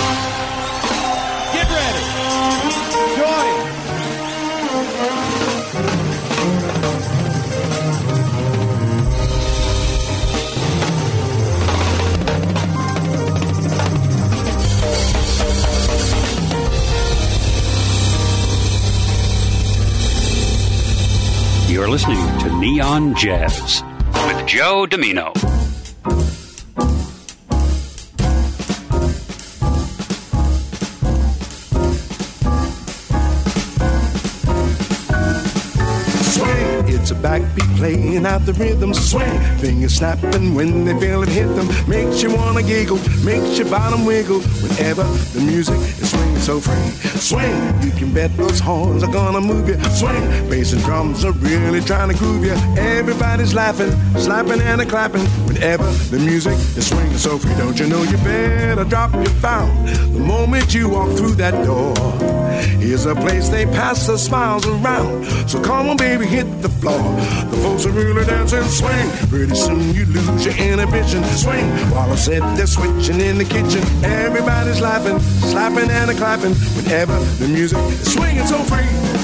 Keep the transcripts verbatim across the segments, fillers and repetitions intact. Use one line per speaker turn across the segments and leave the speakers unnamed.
Get ready. Join.
You're listening to Neon Jazz with Joe Domino.
It's a backbeat playing out the rhythm. Swing, fingers snapping when they feel it hit them. Makes you wanna giggle, makes your bottom wiggle. Whenever the music is swinging so free. Swing, you can bet those horns are gonna move you. Swing, bass and drums are really trying to groove you. Everybody's laughing, slapping and a clapping. Whenever the music is swinging so free. Don't you know you better drop your pound the moment you walk through that door. Here's a place they pass the smiles around. So come on baby, hit the floor. The folks are really dancing, swing. Pretty soon you lose your inhibition. Swing, while I said they're switching in the kitchen. Everybody's laughing, slapping and a clapping. Whenever the music is swinging so free.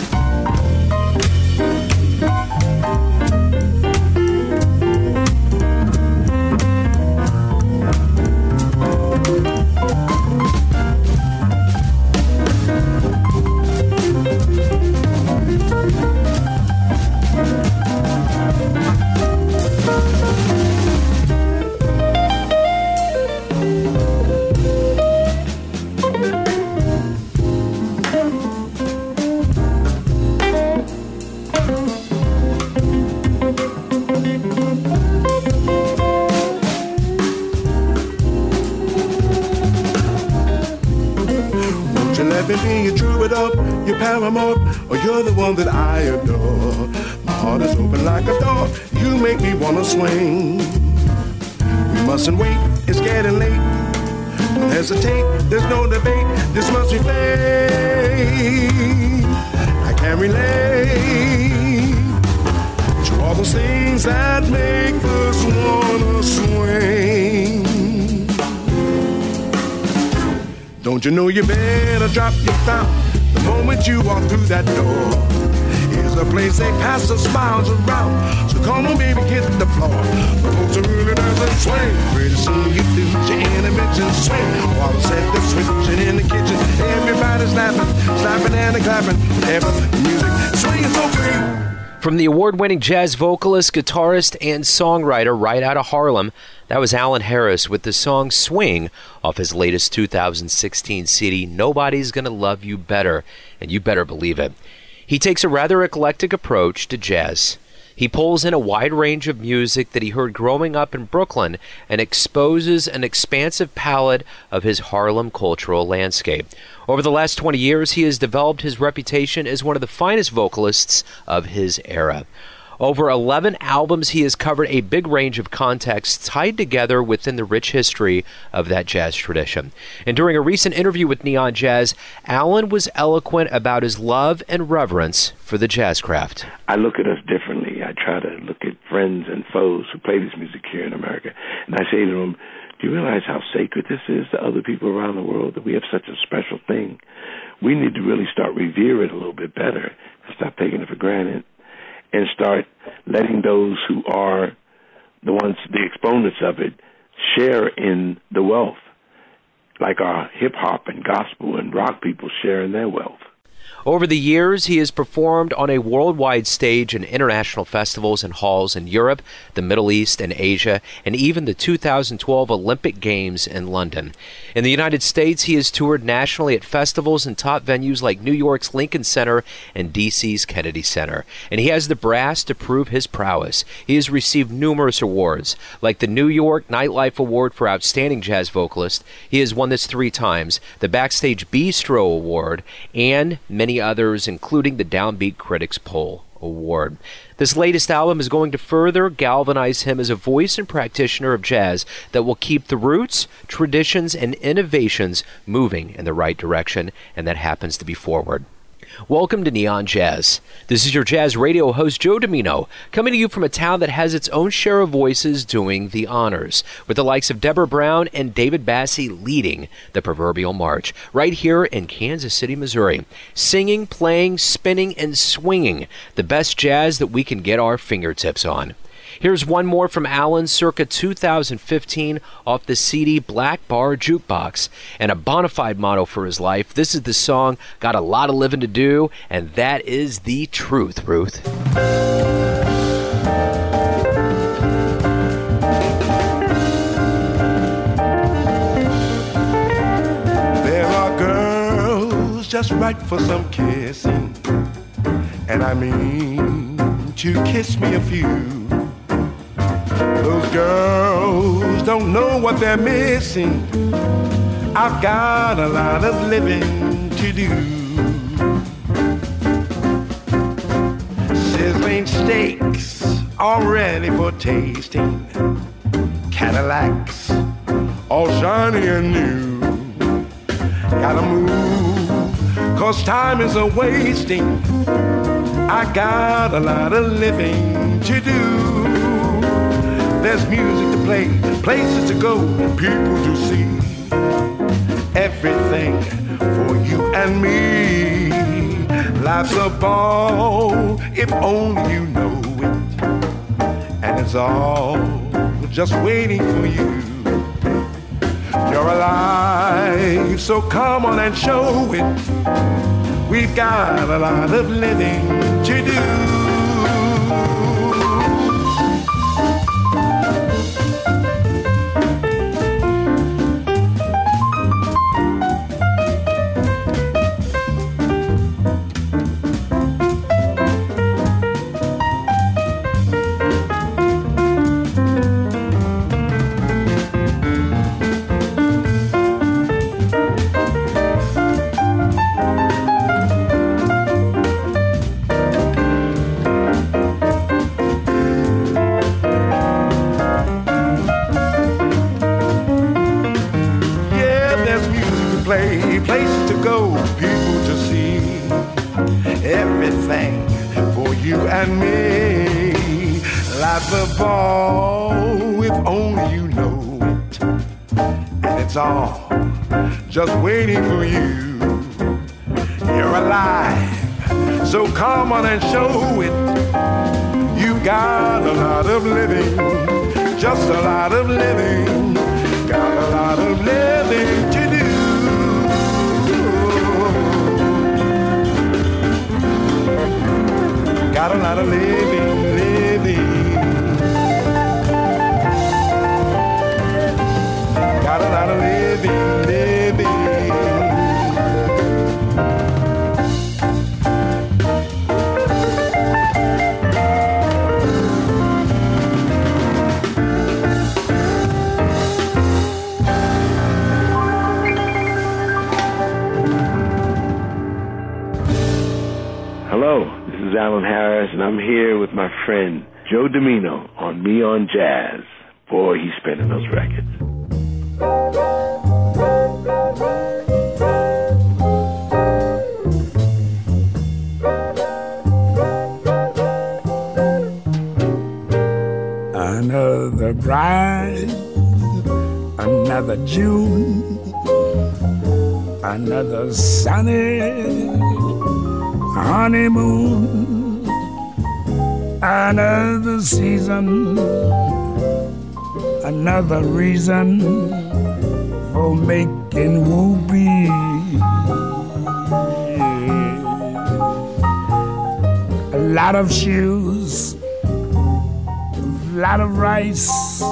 Your paramour, or you're the one that I adore. My heart is open like a door. You make me wanna swing. We mustn't wait, it's getting late. Don't hesitate, there's no debate. This must be fate. I can relate to all those things that make us wanna swing. Don't you know you better drop your crown the moment you walk through that door. Here's a place they pass the smiles around. So come on, baby, hit the floor. The folks are really dancing, swing. Pretty soon you lose your inhibition, swing. While I said they're switching in the kitchen. Everybody's laughing, slapping and clapping. Whenever the music swinging so free.
From the award-winning jazz vocalist, guitarist, and songwriter right out of Harlem, that was Alan Harris with the song Swing off his latest two thousand sixteen C D, Nobody's Gonna Love You Better, and you better believe it. He takes a rather eclectic approach to jazz. He pulls in a wide range of music that he heard growing up in Brooklyn and exposes an expansive palette of his Harlem cultural landscape. Over the last twenty years, he has developed his reputation as one of the finest vocalists of his era. Over eleven albums, he has covered a big range of contexts tied together within the rich history of that jazz tradition. And during a recent interview with Neon Jazz, Alan was eloquent about his love and reverence for the jazz craft.
I look at us differently. I try to look at friends and foes who play this music here in America, and I say to them, do you realize how sacred this is to other people around the world, that we have such a special thing? We need to really start revering it a little bit better and stop taking it for granted, and start letting those who are the ones, the exponents of it, share in the wealth, like our hip-hop and gospel and rock people share in their wealth.
Over the years, he has performed on a worldwide stage in international festivals and halls in Europe, the Middle East, and Asia, and even the two thousand twelve Olympic Games in London. In the United States, he has toured nationally at festivals and top venues like New York's Lincoln Center and D C's Kennedy Center. And he has the brass to prove his prowess. He has received numerous awards, like the New York Nightlife Award for Outstanding Jazz Vocalist. He has won this three times, the Backstage Bistro Award, and many others, including the Downbeat Critics Poll Award. This latest album is going to further galvanize him as a voice and practitioner of jazz that will keep the roots, traditions, and innovations moving in the right direction, and that happens to be forward. Welcome to Neon Jazz. This is your jazz radio host, Joe Domino, coming to you from a town that has its own share of voices doing the honors, with the likes of Deborah Brown and David Bassie leading the proverbial march, right here in Kansas City, Missouri, singing, playing, spinning, and swinging the best jazz that we can get our fingertips on. Here's one more from Alan circa two thousand fifteen off the C D Black Bar Jukebox, and a bona fide motto for his life. This is the song, Got a Lot of Living to Do, and that is the truth, Ruth.
There are girls just right for some kissing, and I mean to kiss me a few. Those girls don't know what they're missing. I've got a lot of living to do. Sizzling steaks all ready for tasting. Cadillacs all shiny and new. Gotta move, cause time is a wasting. I got a lot of living to do. There's music to play, places to go, people to see. Everything for you and me. Life's a ball, if only you know it. And it's all just waiting for you. You're alive, so come on and show it. We've got a lot of living to do. Places to go, people to see. Everything for you and me. Life's a ball, if only you know it. And it's all just waiting for you. You're alive, so come on and show it. You've got a lot of living, just a lot of living. Got a lot of living to do. Got a lot of living, living. Got a lot of living, living.
Hello. This is Alan Harris, and I'm here with my friend Joe Domino on Neon Jazz. Boy, he's spinning those records.
Another bride, another June, another sunny honeymoon, another season, another reason for making whoopee. A lot of shoes, a lot of rice.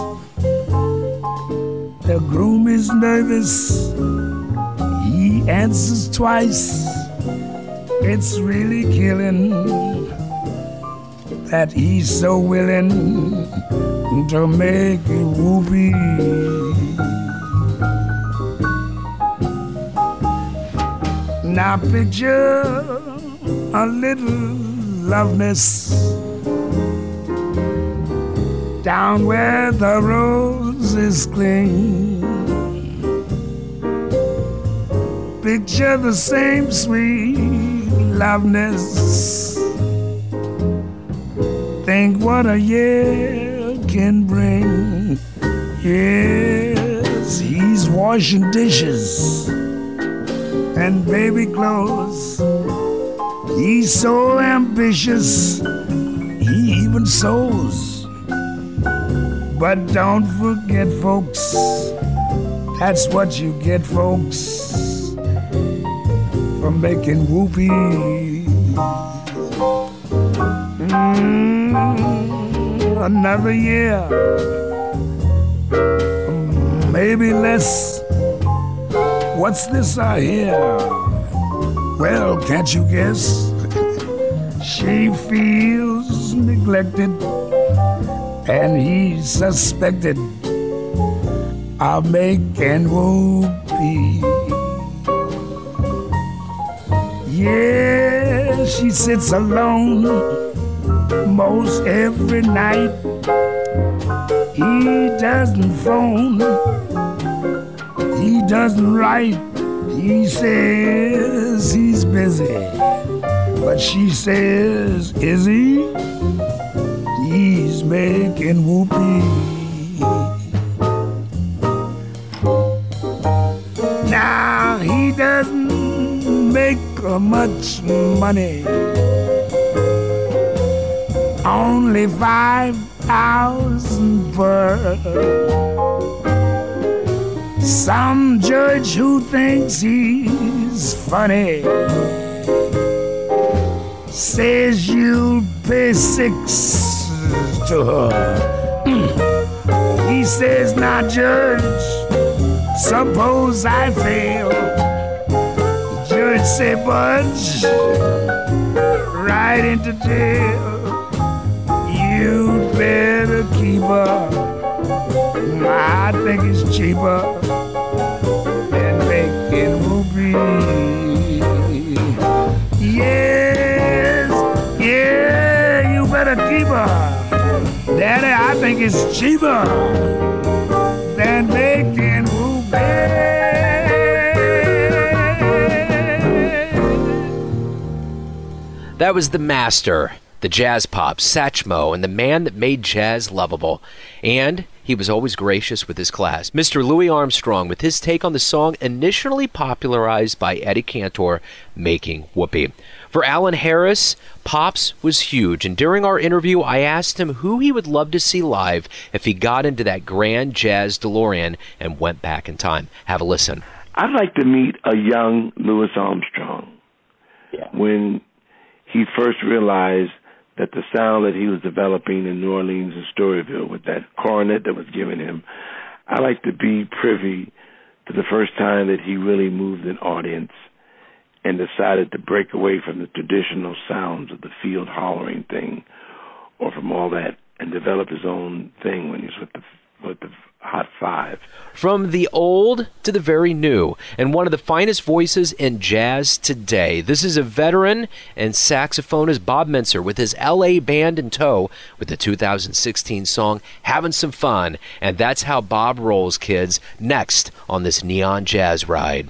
The groom is nervous, he answers twice. It's really killing that he's so willing to make you whoopee. Now picture a little loveness down where the roses cling. Picture the same sweet loveliness. Think what a year can bring. Yes, he's washing dishes and baby clothes. He's so ambitious, he even sews. But don't forget, folks, that's what you get, folks, from making whoopee. Mm, another year, maybe less. What's this I hear? Well, can't you guess? She feels neglected, and he's suspected of making whoopee. Yeah, she sits alone most every night. He doesn't phone, he doesn't write. He says he's busy, but she says, is he? He's making whoopee. Now he doesn't make much money, only five thousand per. Some judge who thinks he's funny says you'll pay six to her. He says, now judge, suppose I fail. The judge say, budge right into jail. You'd better keep her. I think it's cheaper than making whoopee. Yes, yeah, you better keep her. Daddy, I think it's cheaper than making whoopee.
That was the master, the jazz pop, Satchmo, and the man that made jazz lovable. And he was always gracious with his class. Mister Louis Armstrong with his take on the song initially popularized by Eddie Cantor, Making Whoopee. For Alan Harris, Pops was huge, and during our interview I asked him who he would love to see live if he got into that grand jazz DeLorean and went back in time. Have a listen.
I'd like to meet a young Louis Armstrong. Yeah. When he first realized that the sound that he was developing in New Orleans and Storyville with that cornet that was given him, I like to be privy to the first time that he really moved an audience and decided to break away from the traditional sounds of the field hollering thing or from all that and develop his own thing when he was with the, with the Hot Five.
From the old to the very new, and one of the finest voices in jazz today. This is a veteran and saxophonist, Bob Mintzer, with his L A band in tow with the two thousand sixteen song Having Some Fun. And that's how Bob rolls, kids, next on this Neon Jazz Ride.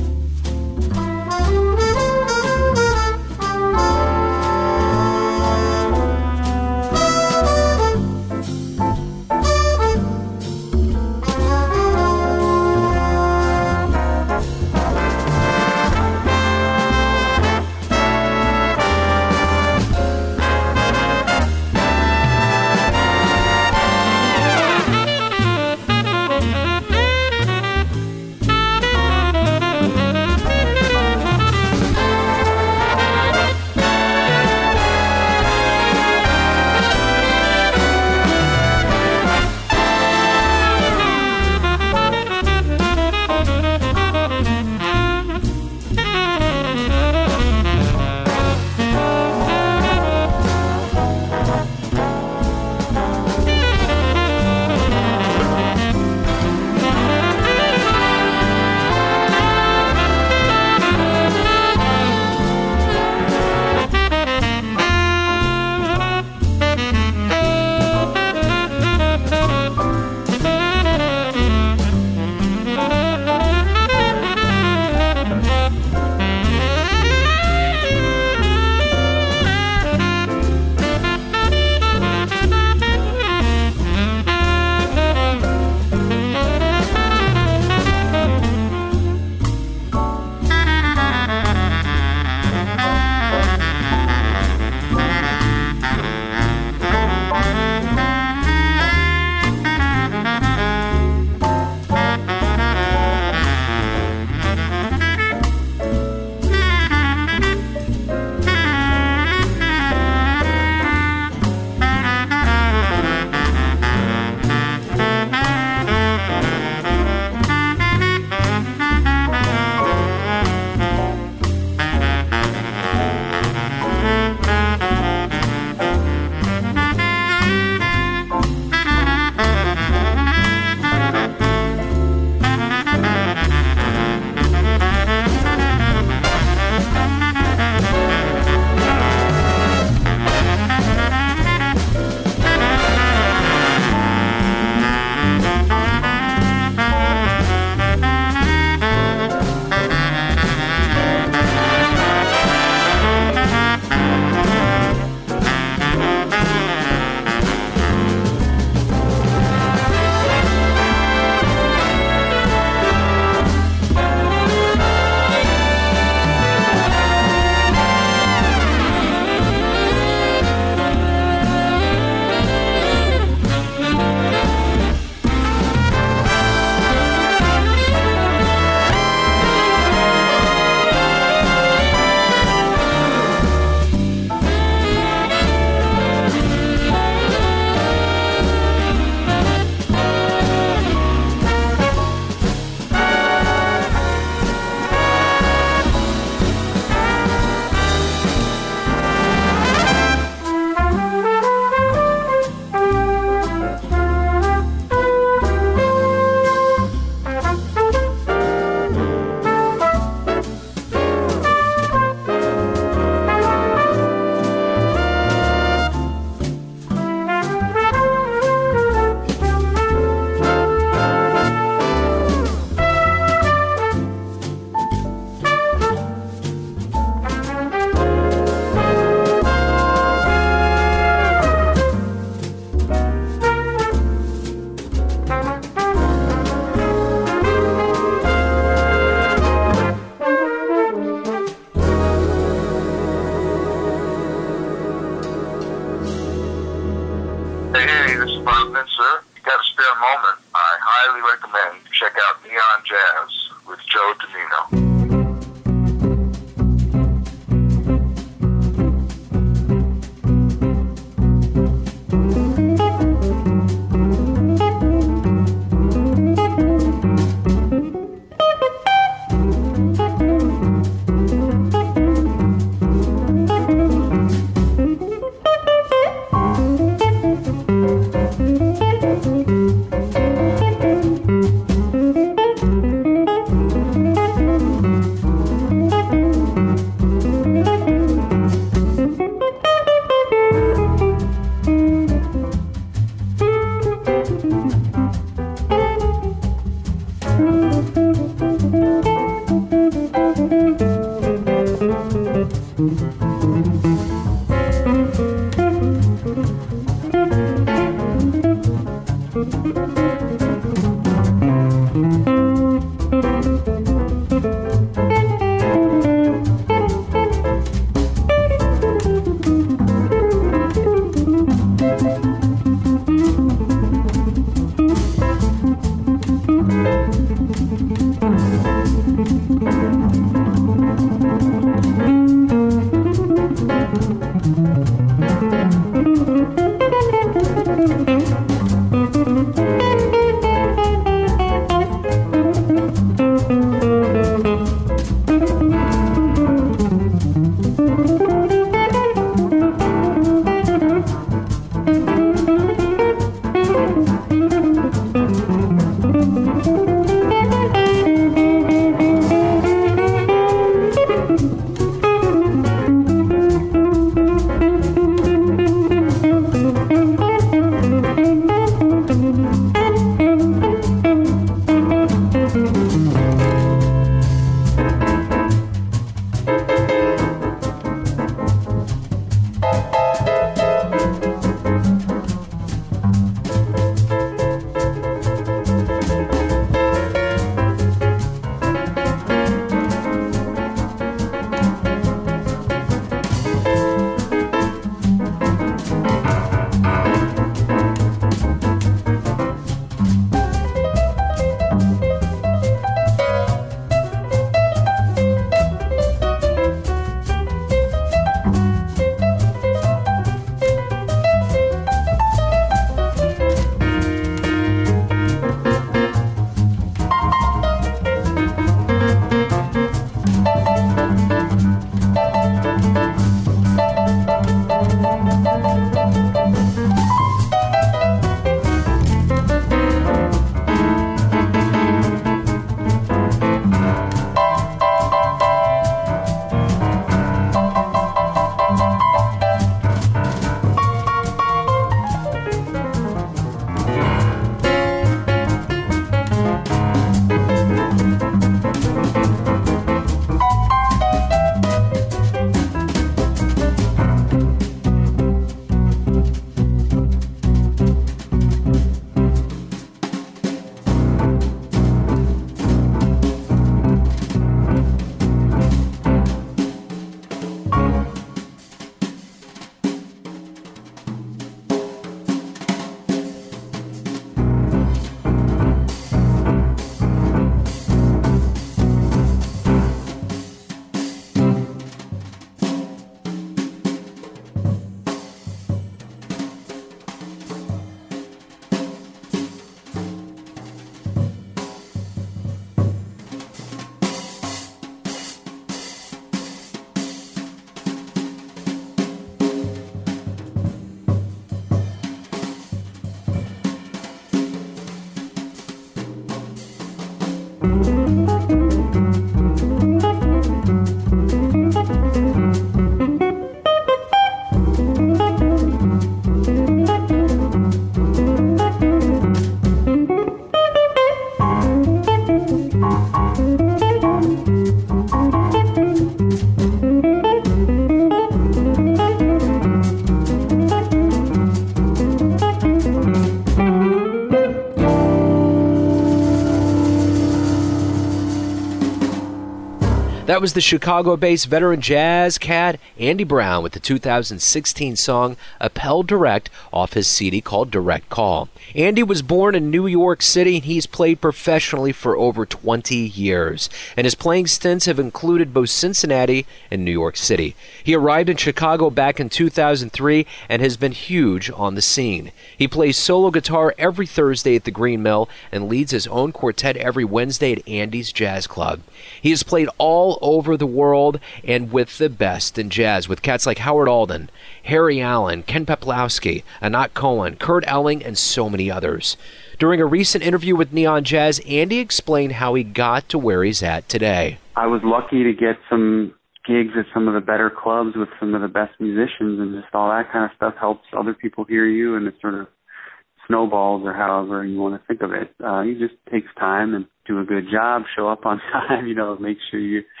That was the Chicago-based veteran jazz cat Andy Brown with the two thousand sixteen song Appel Direct off his C D called Direct Call. Andy was born in New York City, and he's played professionally for over twenty years, and his playing stints have included both Cincinnati and New York City. He arrived in Chicago back in two thousand three and has been huge on the scene. He plays solo guitar every Thursday at the Green Mill and leads his own quartet every Wednesday at Andy's Jazz Club. He has played all over the world and with the best in jazz, with cats like Howard Alden, Harry Allen, Ken Peplowski, Anat Cohen, Kurt Elling, and so many others. During a recent interview with Neon Jazz, Andy explained how he got to where he's at today.
I was lucky to get some gigs at some of the better clubs with some of the best musicians, and just all that kind of stuff helps other people hear you, and it sort of snowballs, or however you want to think of it. Uh, it just takes time and do a good job, show up on time, you know, make sure you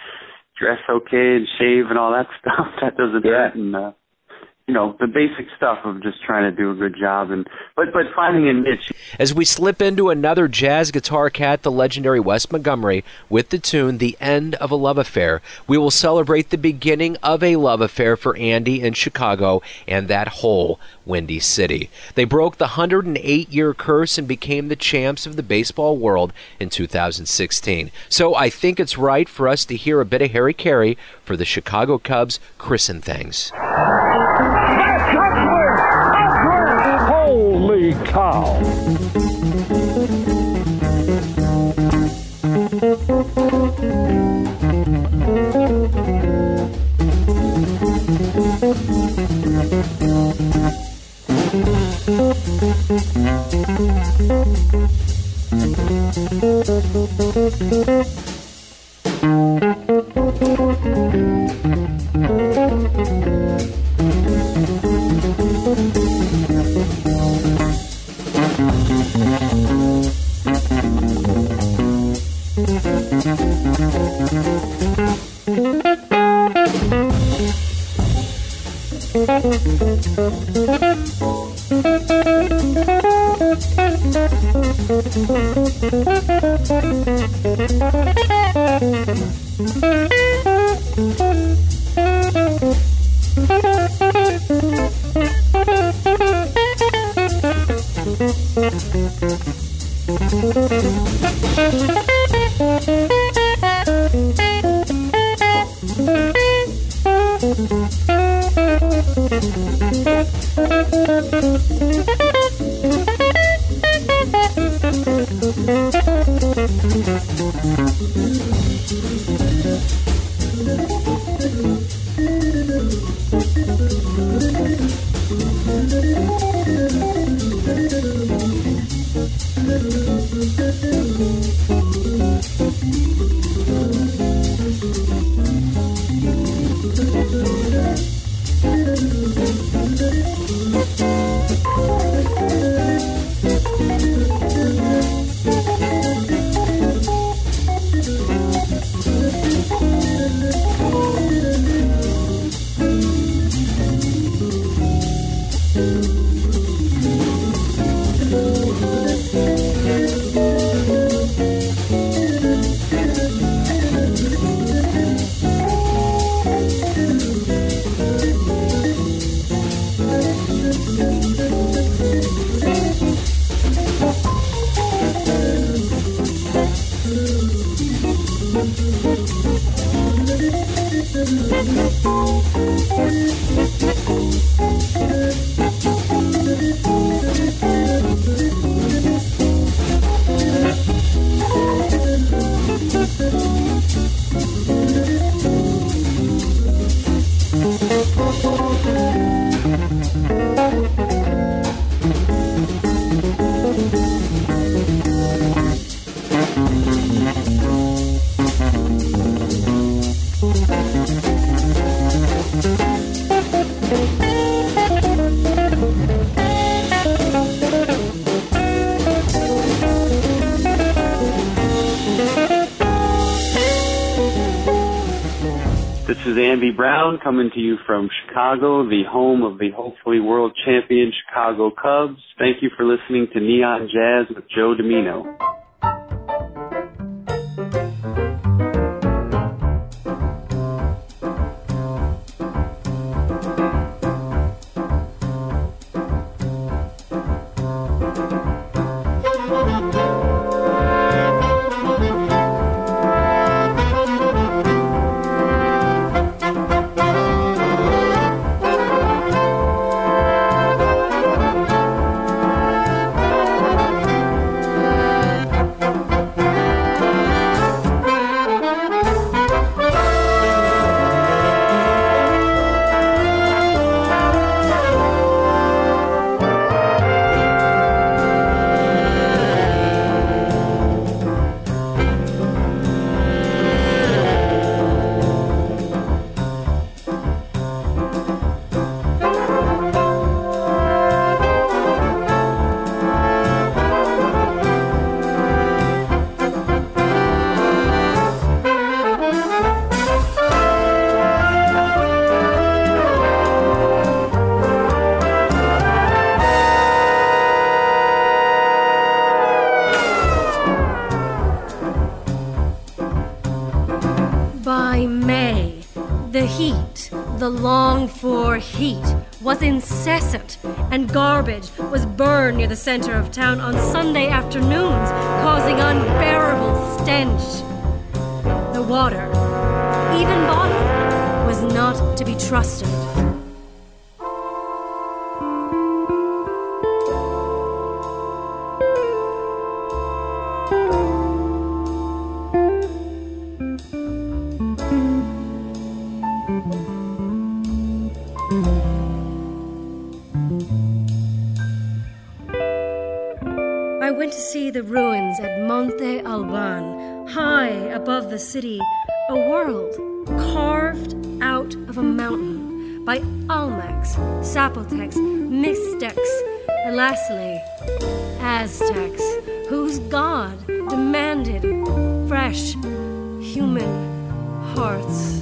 dress okay and shave and all that stuff. That doesn't
Yeah.
hurt. And, uh, you know, the basic stuff of just trying to do a good job. And but, but finding a niche.
As we slip into another jazz guitar cat, the legendary Wes Montgomery, with the tune The End of a Love Affair, we will celebrate the beginning of a love affair for Andy in Chicago and that whole Windy City. They broke the one hundred eight-year curse and became the champs of the baseball world in two thousand sixteen. So I think it's right for us to hear a bit of Harry Carey for the Chicago Cubs Christen Things.
Holy cow!
This is Andy Brown coming to you from Chicago, the home of the hopefully world champion Chicago Cubs. Thank you for listening to Neon Jazz with Joe Domino.
longed-for heat was incessant, and garbage was burned near the center of town on Sunday afternoons, causing unbearable stench. The water, even bottled, was not to be trusted. I went to see the ruins at Monte Alban, high above the city, a world carved out of a mountain by Olmecs, Zapotecs, Mixtecs, and lastly, Aztecs, whose god demanded fresh human hearts.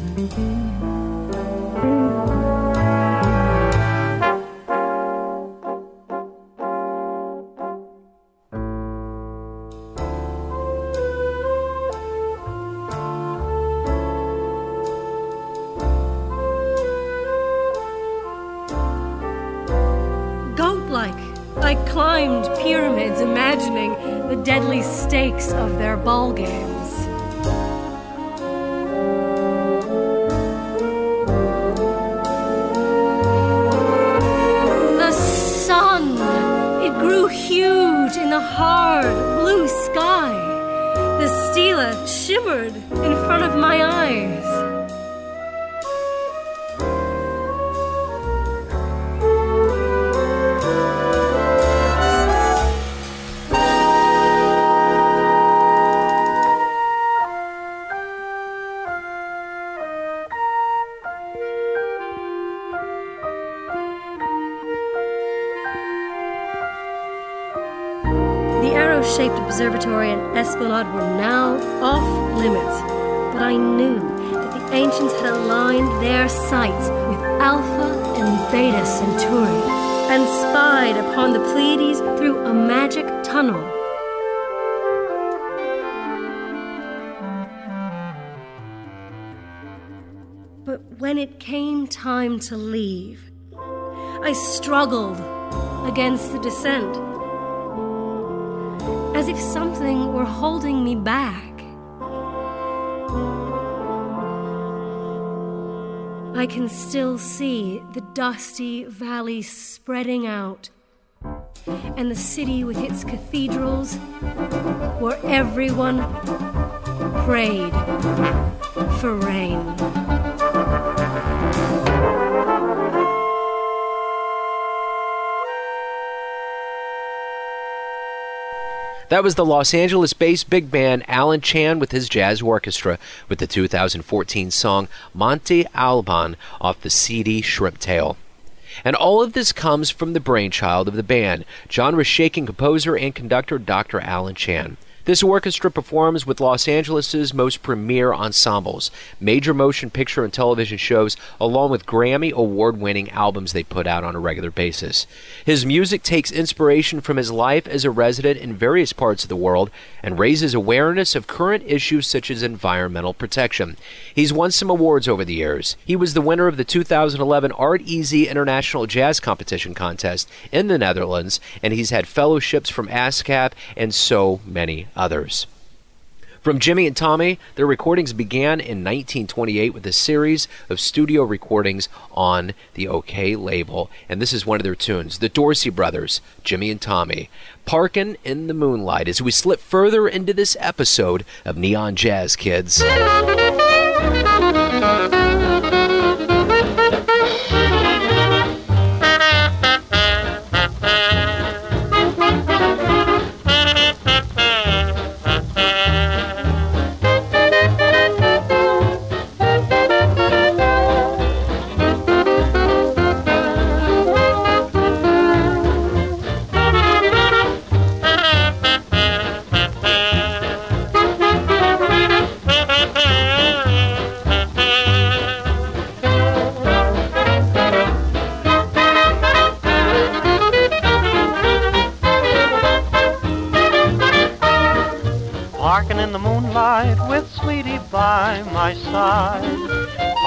I climbed pyramids, imagining the deadly stakes of their ball games. The sun, it grew huge in the hard blue sky. The stela shimmered in front of my eyes. Shaped observatory and esplanade were now off limits, but I knew that the ancients had aligned their sights with Alpha and Beta Centauri and spied upon the Pleiades through a magic tunnel. But when it came time to leave, I struggled against the descent, as if something were holding me back. I can still see the dusty valley spreading out, and the city with its cathedrals, where everyone prayed for rain.
That was the Los Angeles-based big band Alan Chan with his jazz orchestra with the two thousand fourteen song Monte Alban off the C D Shrimp Tail. And all of this comes from the brainchild of the band, genre-shaking composer and conductor Doctor Alan Chan. This orchestra performs with Los Angeles' most premier ensembles, major motion picture and television shows, along with Grammy award-winning albums they put out on a regular basis. His music takes inspiration from his life as a resident in various parts of the world and raises awareness of current issues such as environmental protection. He's won some awards over the years. He was the winner of the two thousand eleven Art Easy International Jazz Competition Contest in the Netherlands, and he's had fellowships from ASCAP and so many others. From Jimmy and Tommy, their recordings began in nineteen twenty-eight with a series of studio recordings on the OK label, and this is one of their tunes, the Dorsey Brothers, Jimmy and Tommy, Parkin' in the Moonlight, as we slip further into this episode of Neon Jazz, kids.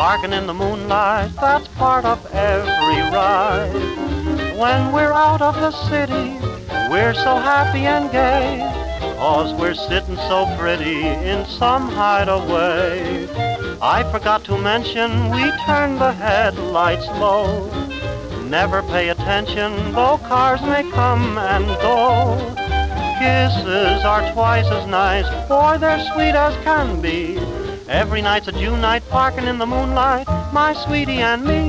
Parking in the moonlight, that's part of every ride. When we're out of the city, we're so happy and gay, 'cause we're sitting so pretty in some hideaway. I forgot to mention we turn the headlights low. Never pay attention, though cars may come and go. Kisses are twice as nice, for they're sweet as can be. Every night's a June night, parking in the moonlight, my sweetie and me.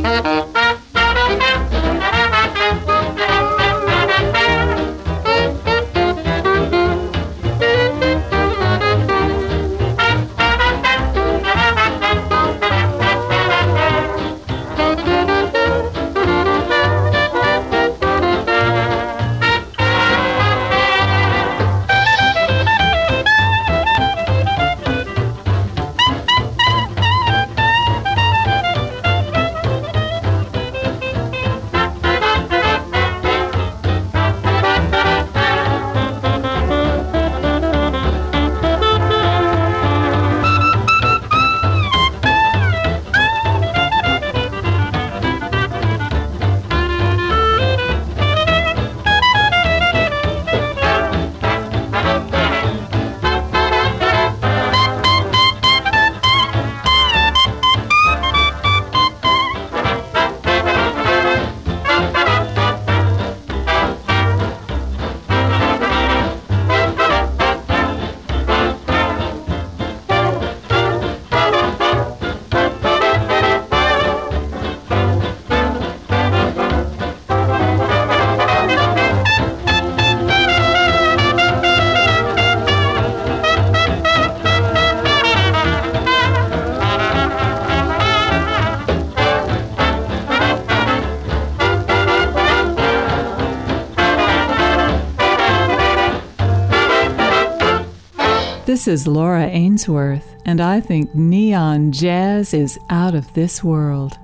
This is Laura Ainsworth, and I think neon jazz is out of this world.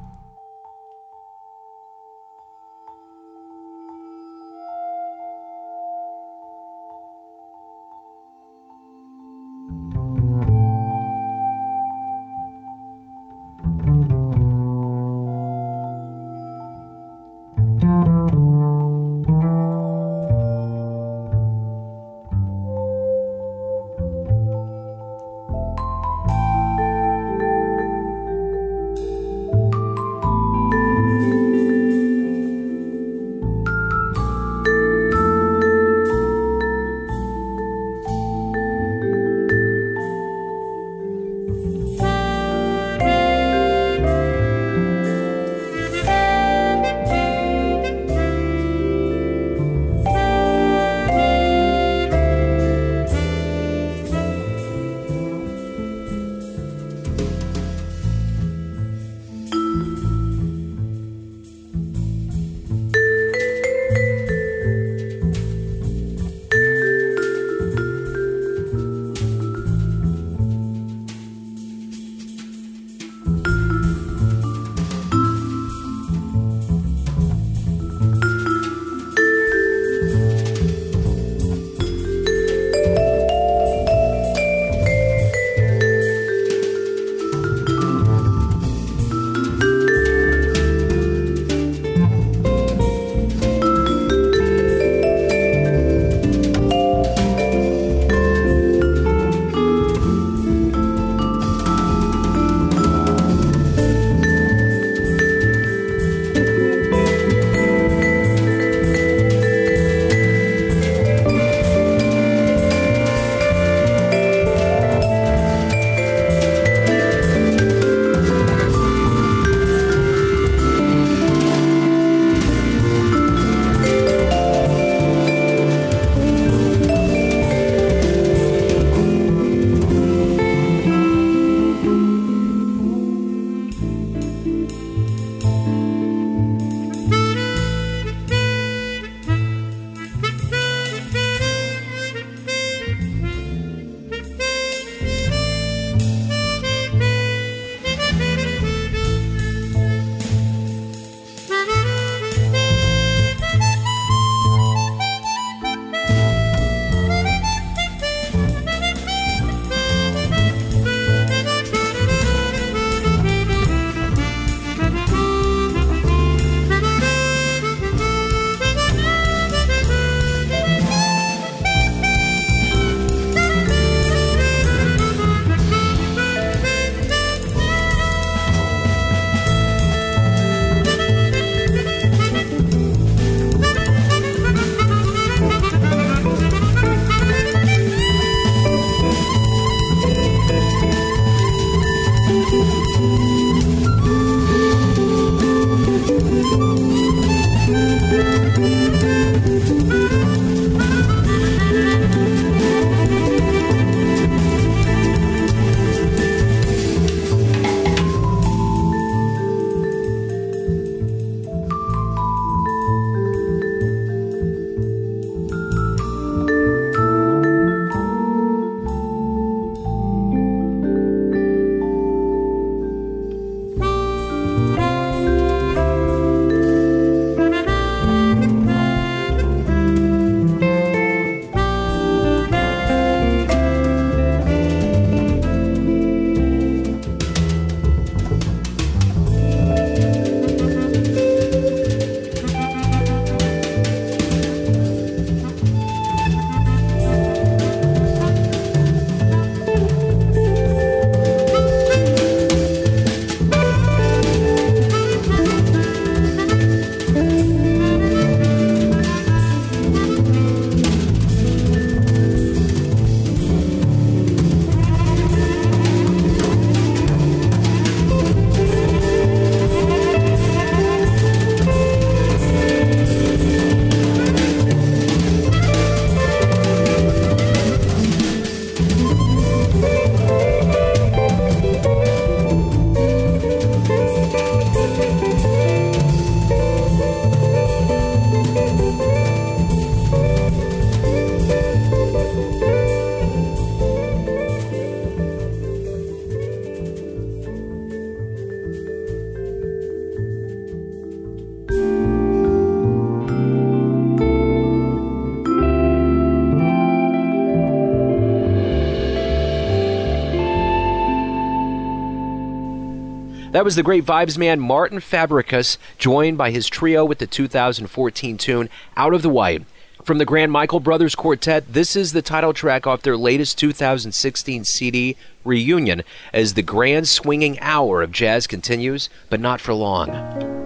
That was the great vibes man Martin Fabricus, joined by his trio with the two thousand fourteen tune Out of the White. From the Grand Michael Brothers Quartet, this is the title track off their latest two thousand sixteen C D, Reunion, as the grand swinging hour of jazz continues, but not for long.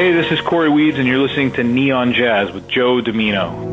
Hey, this is Corey Weeds, and you're listening to Neon Jazz with Joe Domino.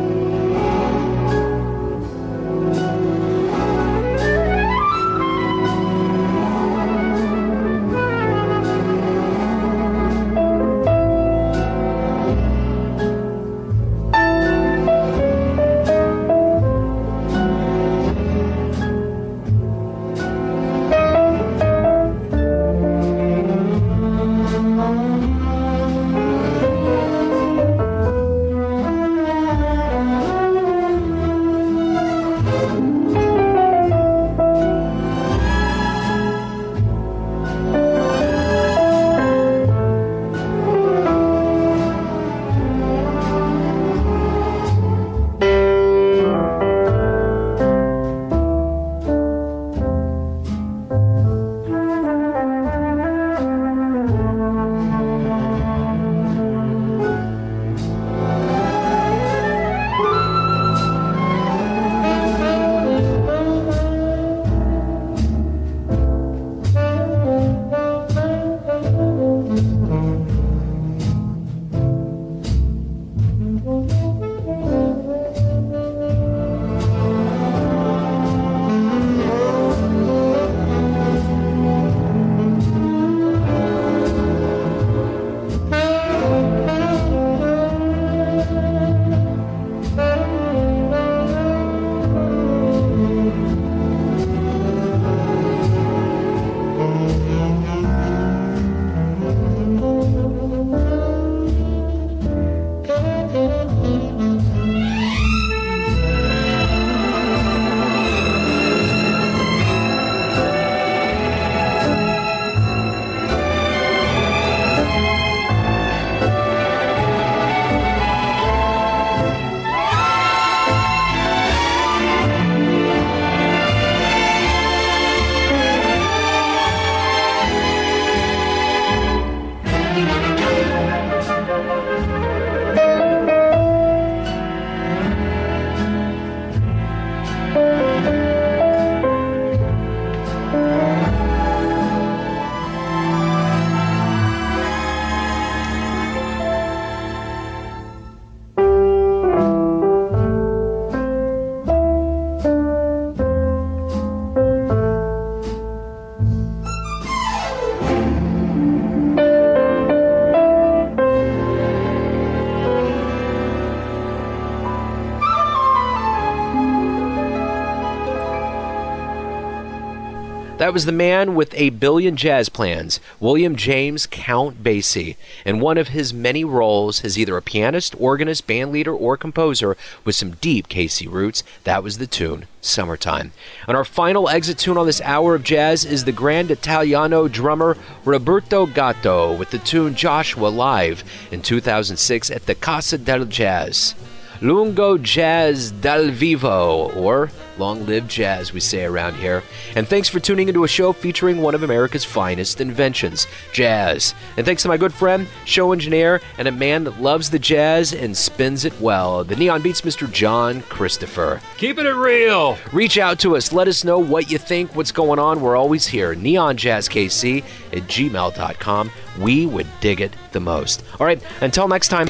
That was the man with a billion jazz plans, William James Count Basie, and one of his many roles as either a pianist, organist, bandleader, or composer with some deep K C roots. That was the tune, Summertime. And our final exit tune on this hour of jazz is the Grand Italiano drummer Roberto Gatto with the tune Joshua live in two thousand six at the Casa del Jazz. Lungo Jazz dal Vivo, or Long Live Jazz, we say around here. And thanks for tuning into a show featuring one of America's finest inventions, jazz. And thanks to my good friend, show engineer, and a man that loves the jazz and spins it well, the Neon Beats Mister John Christopher.
Keeping it real.
Reach out to us. Let us know what you think, what's going on. We're always here. neon jazz k c at gmail dot com. We would dig it the most. All right, until next time.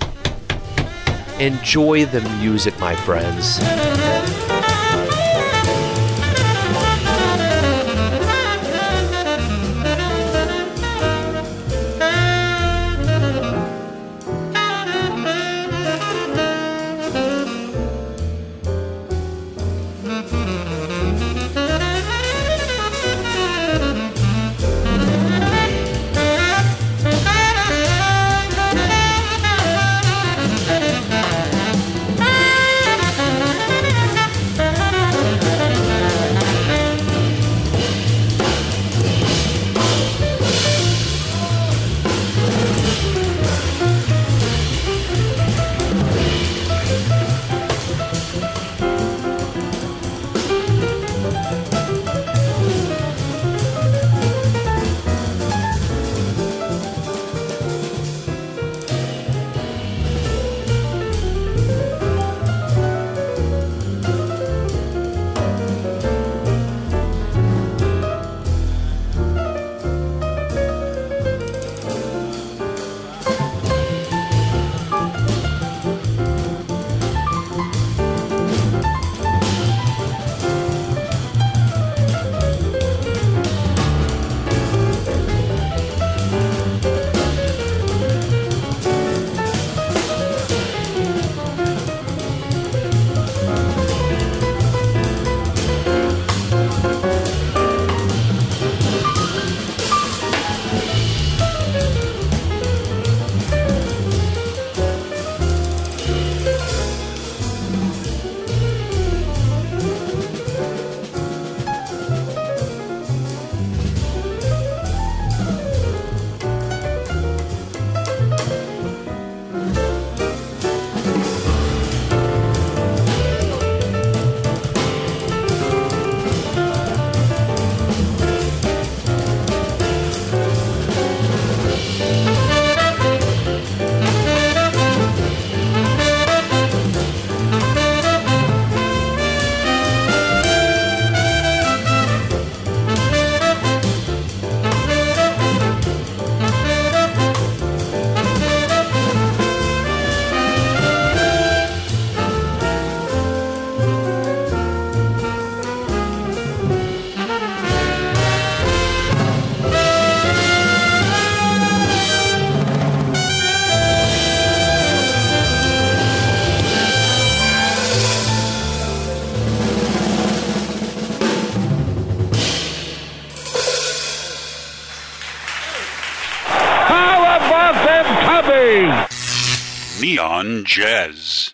Enjoy the music, my friends.
Neon Jazz.